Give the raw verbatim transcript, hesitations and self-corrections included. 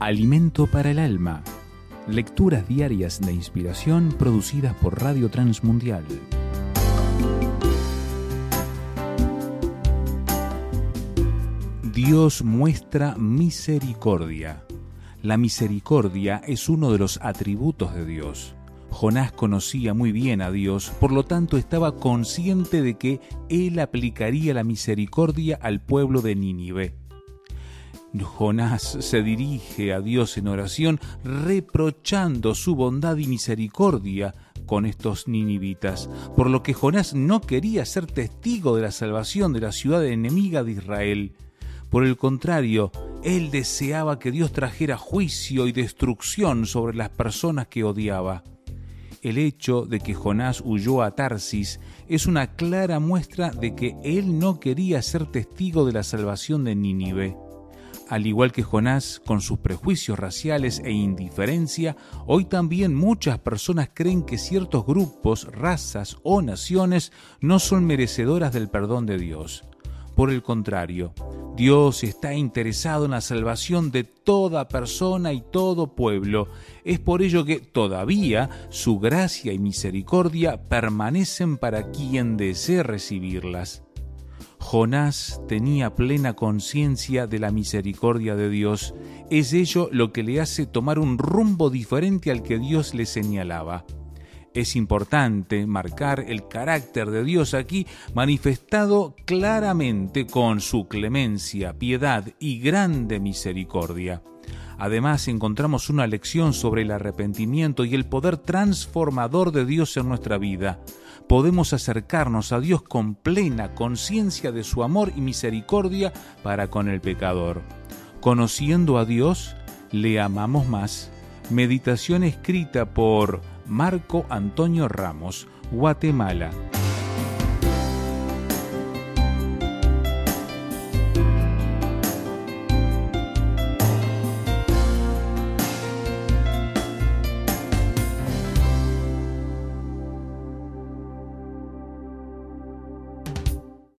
Alimento para el alma. Lecturas diarias de inspiración producidas por Radio Transmundial. Dios muestra misericordia. La misericordia es uno de los atributos de Dios. Jonás conocía muy bien a Dios, por lo tanto estaba consciente de que Él aplicaría la misericordia al pueblo de Nínive. Jonás se dirige a Dios en oración, reprochando su bondad y misericordia con estos ninivitas, por lo que Jonás no quería ser testigo de la salvación de la ciudad enemiga de Israel. Por el contrario, él deseaba que Dios trajera juicio y destrucción sobre las personas que odiaba. El hecho de que Jonás huyó a Tarsis es una clara muestra de que él no quería ser testigo de la salvación de Nínive. Al igual que Jonás, con sus prejuicios raciales e indiferencia, hoy también muchas personas creen que ciertos grupos, razas o naciones no son merecedoras del perdón de Dios. Por el contrario, Dios está interesado en la salvación de toda persona y todo pueblo. Es por ello que todavía su gracia y misericordia permanecen para quien desee recibirlas. Jonás tenía plena conciencia de la misericordia de Dios. Es ello lo que le hace tomar un rumbo diferente al que Dios le señalaba. Es importante marcar el carácter de Dios aquí, manifestado claramente con su clemencia, piedad y grande misericordia. Además, encontramos una lección sobre el arrepentimiento y el poder transformador de Dios en nuestra vida. Podemos acercarnos a Dios con plena conciencia de su amor y misericordia para con el pecador. Conociendo a Dios, le amamos más. Meditación escrita por Marco Antonio Ramos, Guatemala.